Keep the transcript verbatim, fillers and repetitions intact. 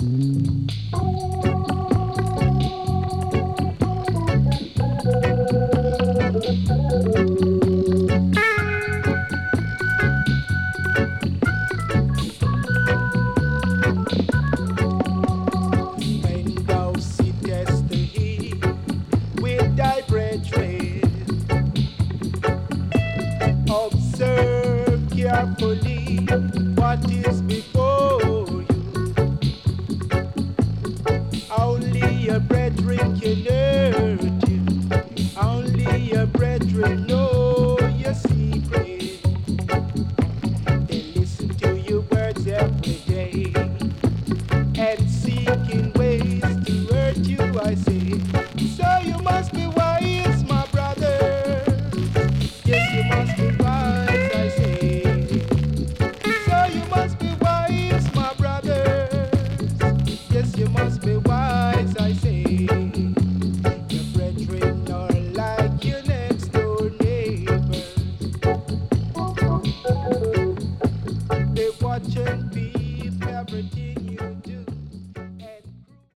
When thou sittest to eat with thy brethren, observe carefully what is before you. Only your brethren can hurt you. Only your brethren know your secret. They listen to your words every day and seeking ways to hurt you, I say. So you must be wise, my brother. Yes, you must be wise, I say. So you must be wise, my brothers. Yes, you must be wise, I say. Your brethren are like your next door neighbors. They watch and be